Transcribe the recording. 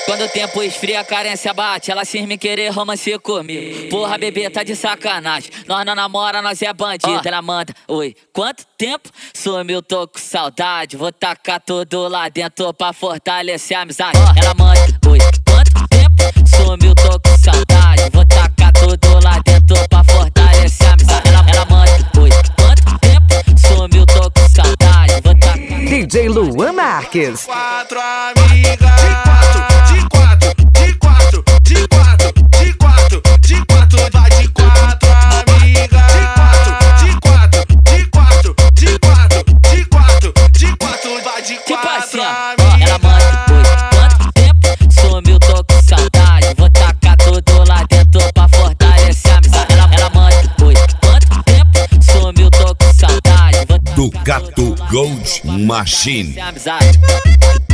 Quando o tempo esfria, a carência bate. Ela cisma em querer romance comigo. Porra, bebê, tá de sacanagem. Nós não namora, nós é bandido. Ela manda, oi, quanto tempo? Sumiu, tô com saudade. Vou tacar tudo lá dentro pra fortalecer a amizade. Ela manda, oi, quanto tempo? Sumiu, tô com saudade. Vou tacar tudo lá dentro pra fortalecer a amizade. Ela manda, oi, quanto tempo? Sumiu, tô com saudade. Vou tacar. DJ Luan Marques. Quatro amigas. De quatro, vai de quatro amigas. Vai de Tipo quatro assim, ó, amigas. ela manda, oi, quanto tempo? Sumiu, tô com saudade. Vou tacar tudo lá dentro pra fortalecer a amizade. Ela manda, oi, quanto tempo? Sumiu, tô com saudade. Vou Ducato Gold Machine. fortalecer a amizade.